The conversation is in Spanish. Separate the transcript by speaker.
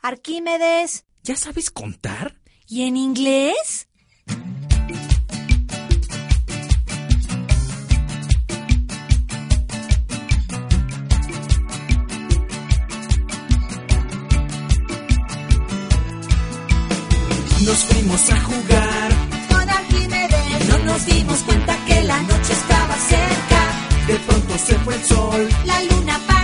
Speaker 1: Arquímedes.
Speaker 2: ¿Ya sabes contar?
Speaker 1: ¿Y en inglés?
Speaker 2: Nos fuimos a jugar
Speaker 1: Con Arquímedes.
Speaker 3: No nos dimos cuenta que la noche estaba cerca.
Speaker 2: De pronto se fue el sol.
Speaker 3: La luna para